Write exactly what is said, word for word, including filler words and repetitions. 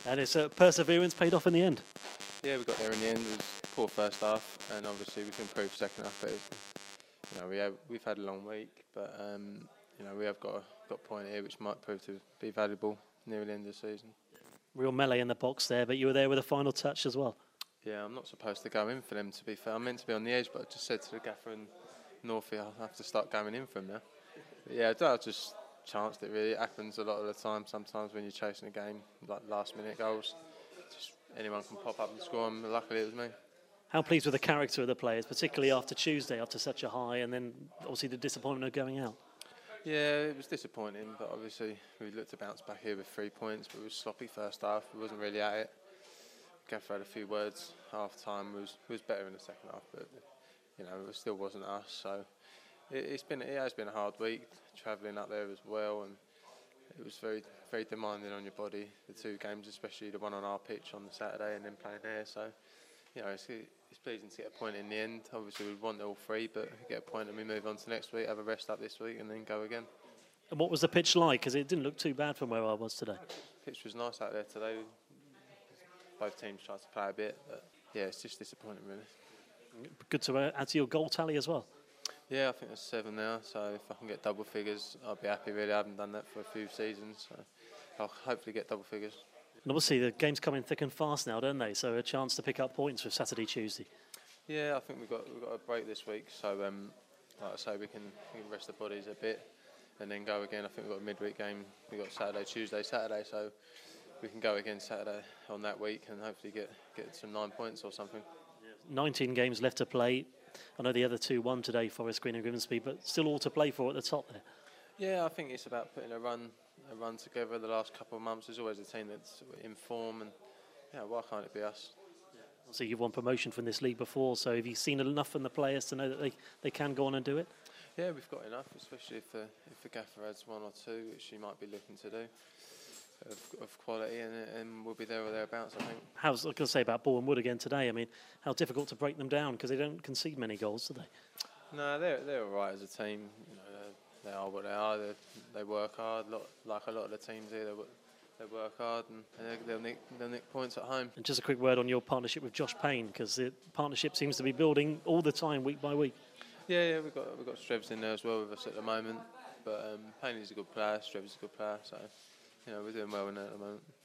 And it's uh, perseverance paid off in the end. Yeah, we got there in the end. It was poor first half, and obviously we can improve second half. But you know, we have we've had a long week, but um, you know we have got a, got a point here which might prove to be valuable near the end of the season. Real melee in the box there, but you were there with a final touch as well. Yeah, I'm not supposed to go in for them, to be fair. I'm meant to be on the edge, but I just said to the gaffer and Northie I'll have to start going in for them now. But yeah, I just chanced it really. It happens a lot of the time sometimes when you're chasing a game, like last minute goals. Just anyone can pop up and score them. Luckily it was me. How pleased with the character of the players, particularly after Tuesday, after such a high, and then obviously the disappointment of going out? Yeah, it was disappointing, but obviously we looked to bounce back here with three points, but it was sloppy first half. We wasn't really at it. Gaffer had a few words. Half time was was better in the second half, but you know it still wasn't us. So it, it's been it has been a hard week travelling up there as well, and it was very very demanding on your body. The two games, especially the one on our pitch on the Saturday, and then playing there. So you know it's it's pleasing to get a point in the end. Obviously we want all three, but get a point and we move on to next week. Have a rest up this week, and then go again. And what was the pitch like? Because it didn't look too bad from where I was today. Pitch was nice out there today. Both teams tried to play a bit, but yeah, it's just disappointing really. Good to uh, add to your goal tally as well. Yeah, I think there's seven now, so if I can get double figures, I'll be happy really. I haven't done that for a few seasons, so I'll hopefully get double figures. And obviously the games coming thick and fast now, don't they? So a chance to pick up points for Saturday, Tuesday. Yeah, I think we've got we've got a break this week, so um, like I say, we can, we can rest the bodies a bit and then go again. I think we've got a midweek game. We've got Saturday, Tuesday, Saturday, so we can go again Saturday on that week and hopefully get, get some nine points or something. nineteen games left to play. I know the other two won today, Forest Green and Grimsby, but still all to play for at the top there. Yeah, I think it's about putting a run a run together the last couple of months. There's always a team that's in form, and yeah, why can't it be us? So you've won promotion from this league before, so have you seen enough from the players to know that they, they can go on and do it? Yeah, we've got enough, especially if the, if the gaffer adds one or two, which she might be looking to do. Of, of quality, and, and we'll be there or thereabouts, I think. How's I was going to say about Boreham Wood again today? I mean, how difficult to break them down because they don't concede many goals, do they? No, they're they're all right as a team. You know, they are what they are. They they work hard, lot, like a lot of the teams here. They, wo- they work hard, and they'll nick they'll nick points at home. And just a quick word on your partnership with Josh Payne, because the partnership seems to be building all the time, week by week. Yeah, yeah, we've got we've got Strebs in there as well with us at the moment. But um, Payne is a good player. Strebs is a good player, so. You know, we're doing well in that at the moment.